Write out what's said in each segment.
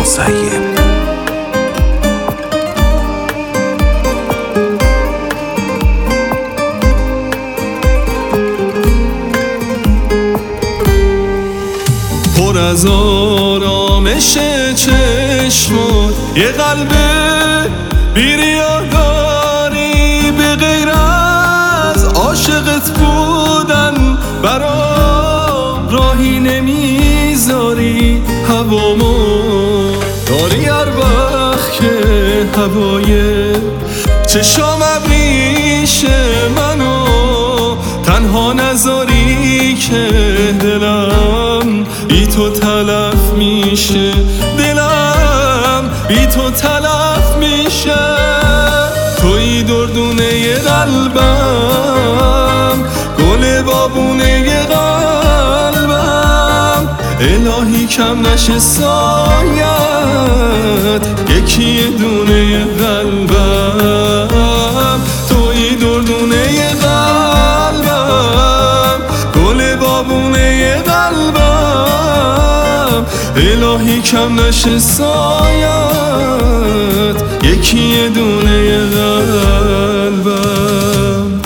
مسیم. پر از آرامش چشمات یه قلب بی‌ریا داری، به غیر از عاشقت بودن برام راهی نمیذاری. هوامو داری هر وقت که هوای چشام ابریشه، منو تنها نذاری که دلم بی تو تلف میشه، دلم بی تو تلف میشه. توی دردونه قلبم، گل بابونه قلبم، الهی کم نشه سایت یکی دونه قلبم. توی دردونه قلبم، گل بابونه قلبم، الهی کم نشه سایت یکی دونه قلبم.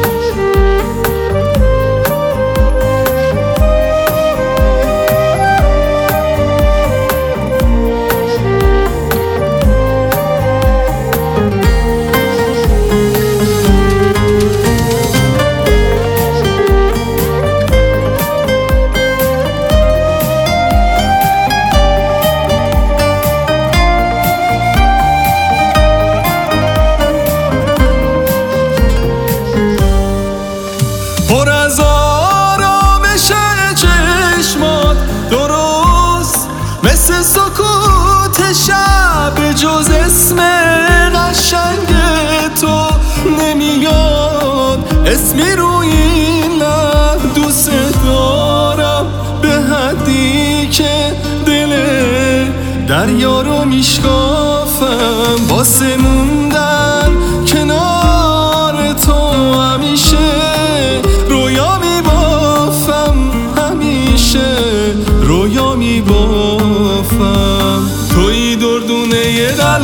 پر از آرامش چشمات درست مثل سکوت شب، جز اسم قشنگ تو نمیاد اسمی روی این لب. دوست دارم به حدی که دل دریا رو میشکافم، واسه موندن کنار تو همیشه رویا میبافم، همیشه رویا میبافم. توی دردونه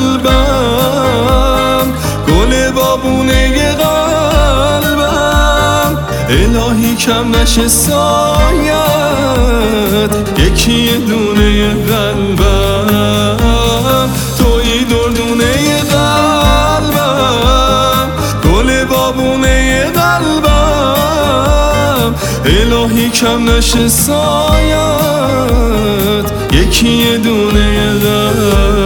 قلبم، گل بابونه قلبم، الهی کم نشه سایت یکی دونه قلبم. توی دردونه قلبم، گل بابونه قلبم، الهی کم نشه سایت یکی دونه قلبم.